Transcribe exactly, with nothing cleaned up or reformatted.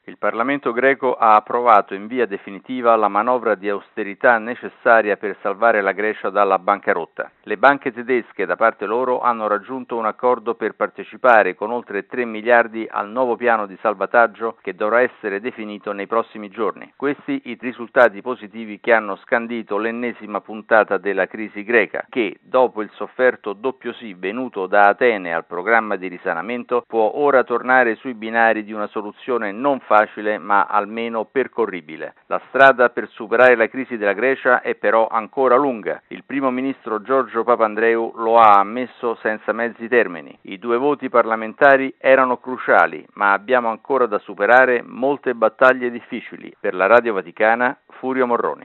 Il Parlamento greco ha approvato in via definitiva la manovra di austerità necessaria per salvare la Grecia dalla bancarotta. Le banche tedesche, da parte loro, hanno raggiunto un accordo per partecipare con oltre tre miliardi al nuovo piano di salvataggio che dovrà essere definito nei prossimi giorni. Questi i risultati positivi che hanno scandito l'ennesima puntata della crisi greca, che, dopo il sofferto doppio sì venuto da Atene al programma di risanamento, può ora tornare sui binari di una soluzione non facile ma almeno percorribile. La strada per superare la crisi della Grecia è però ancora lunga. Il primo ministro Giorgio Papandreou lo ha ammesso senza mezzi termini. I due voti parlamentari erano cruciali, ma abbiamo ancora da superare molte battaglie difficili. Per la Radio Vaticana, Furio Morroni.